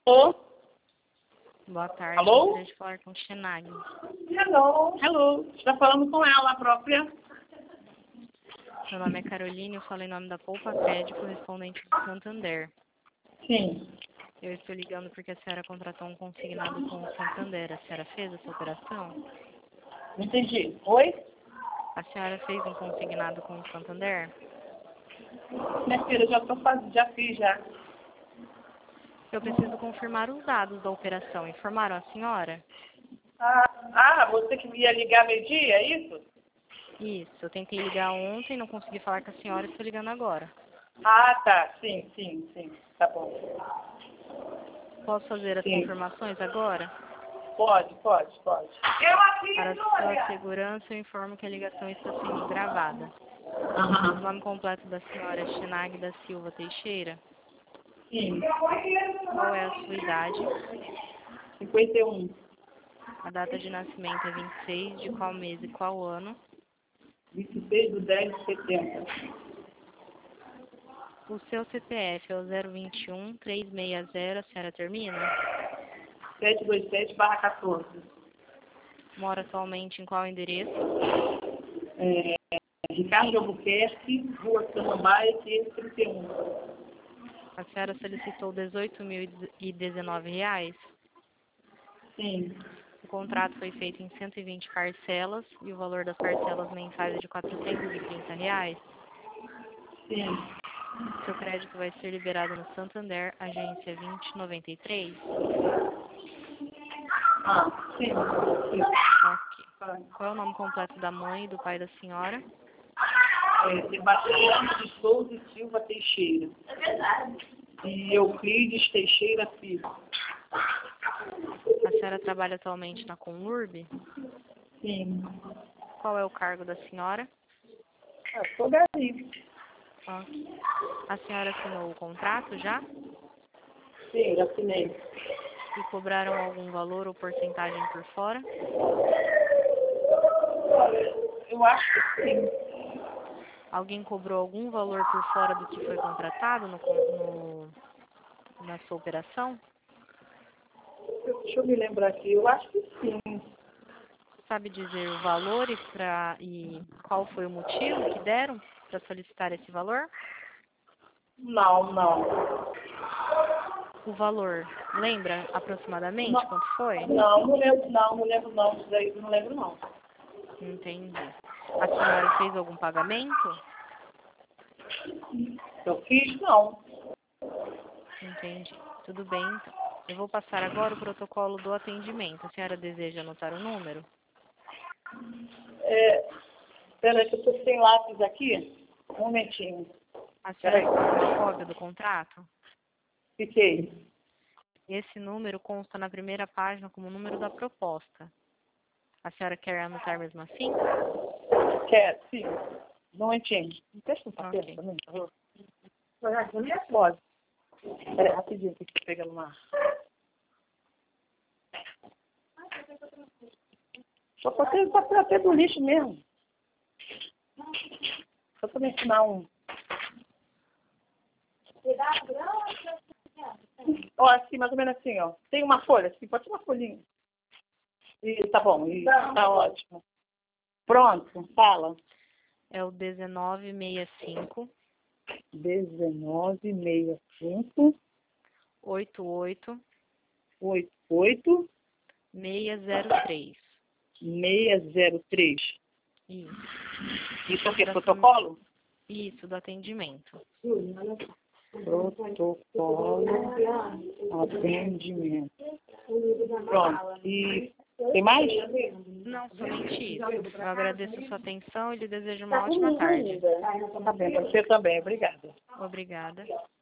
Alô? Boa tarde, Alô? gostaria de falar com Xenag. Hello. Está falando com ela própria? Meu nome é Caroline, eu falo em nome da Poupa Crédito, correspondente do Santander. Sim. Eu estou ligando porque a senhora contratou um consignado com o Santander. A senhora fez essa operação? Não entendi. Oi? A senhora fez um consignado com o Santander? Minha filha, já fiz já. Eu preciso confirmar os dados da operação. Informaram a senhora? Você que ia ligar meio-dia, é isso? Isso, eu tentei ligar ontem, não consegui falar com a senhora e estou ligando agora. Tá. Sim. Tá bom. Posso fazer as confirmações agora? Pode. Para sua segurança, eu informo que a ligação está sendo gravada. O nome completo da senhora é Xenag da Silva Teixeira. Sim. Qual é a sua idade? 51. A data de nascimento é 26 de qual mês e qual ano? 26/10/70. O seu CPF é o 021-360, a senhora termina? 727/14. Mora atualmente em qual endereço? Ricardo Albuquerque, Rua Samambaia, 531. A senhora solicitou R$18.019? Sim. O contrato foi feito em 120 parcelas e o valor das parcelas mensais é de R$430? Sim. Seu crédito vai ser liberado no Santander, agência 2093? Sim. Ok. Qual é o nome completo da mãe e do pai da senhora? Sebastião de Souza e Silva Teixeira. É verdade. E Euclides Teixeira Filho. A senhora trabalha atualmente na Conurb? Sim. Qual é o cargo da senhora? Sou gari. Ok. A senhora assinou o contrato já? Sim, já assinei. E cobraram algum valor ou porcentagem por fora? Eu acho que sim. Alguém cobrou algum valor por fora do que foi contratado na sua operação? Deixa eu me lembrar aqui. Eu acho que sim. Sabe dizer o valor e qual foi o motivo que deram para solicitar esse valor? Não. O valor, lembra aproximadamente quanto foi? Não lembro não. Isso daí eu não lembro não. Entendi. A senhora fez algum pagamento? Eu fiz, não. Entendi. Tudo bem, então. Eu vou passar agora o protocolo do atendimento. A senhora deseja anotar o número? Espera aí que eu estou sem lápis aqui. Um momentinho. A senhora tem uma cópia do contrato? Fiquei. Esse número consta na primeira página como número da proposta. A senhora quer anotar mesmo assim? Quer, sim. Um momentinho. Deixa um papel Ok. também, por favor. Pode. Espera aí, rapidinho, que eu pegar uma... Só para ter papel até do lixo mesmo. Só para me ensinar um... Ó, assim, mais ou menos assim, ó. Tem uma folha, assim, pode ser uma folhinha. E tá bom, tá ótimo. Pronto, fala. É o 1965 1965 88 88 603. 603. Isso. Isso é o que? Protocolo? Isso, do atendimento. Protocolo atendimento. Pronto. E tem mais? Não, somente isso. Eu agradeço a sua atenção e lhe desejo uma ótima tarde. Tá bem, você também. Obrigada. Obrigada.